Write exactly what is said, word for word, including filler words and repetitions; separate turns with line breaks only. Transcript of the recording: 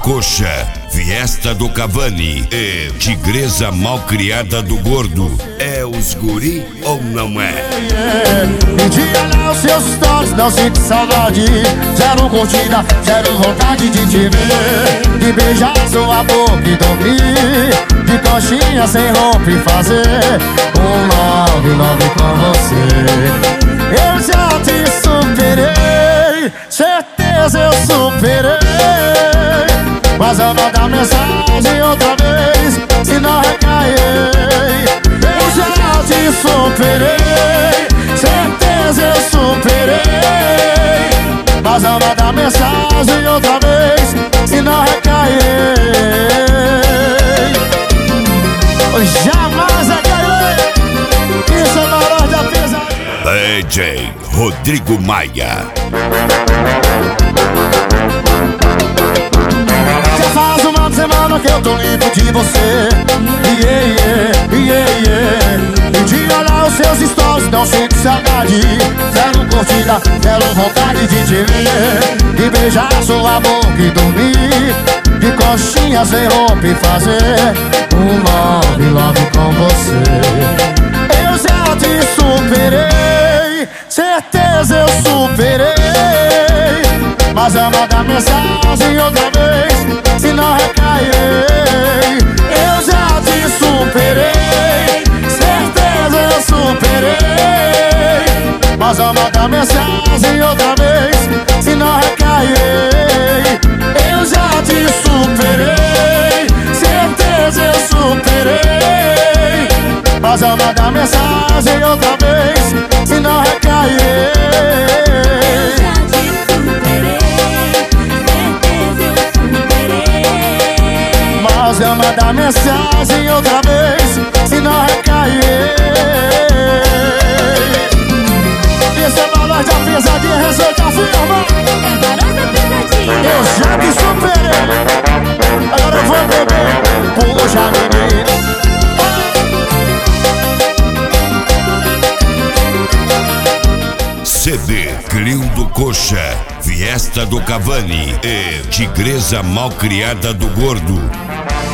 Coxa, Fiesta do Cavani e Tigresa Malcriada do Gordo. É os guri ou não é?
Pedi olhar os seus stories, não sinto saudade. Zero curtida, zero vontade de te ver, de beijar sua boca e dormir, de coxinha sem roupa e fazer um love, love com você. Eu já te superei, certeza eu superei, mas eu vou dar mensagem outra vez, se não recair. Eu já te superei, certeza eu superei, mas eu vou dar mensagem outra vez, se não recair. Jamais recair. Isso é valor da pesadinha.
D J Rodrigo Maia.
Já faz uma semana que eu tô limpo de você. Yeah, yeah, yeah, yeah. E de olhar os seus stories, não sinto saudade. Zero curtida, zero vontade de te ver, de beijar sua boca e dormir, de coxinha sem roupa e fazer um love, love com você. Eu já te superei, certeza eu superei, mas eu vou dar mensagem outra vez, se não recairei. Eu já te superei, certeza eu superei, mas eu vou dar mensagem outra vez, se não recairei. Eu já te superei, certeza eu superei, mas eu vou dar mensagem outra vez, se não recairei. Mas eu mandar mensagem outra vez, se não recair. Esse é valor da pesadinha, receita firma.
É valor da pesadinha.
Eu já te superei, agora eu vou beber. Puxa, menina.
C D Crildo Coxa, Fiesta do Cavani e Tigresa Malcriada do Gordo.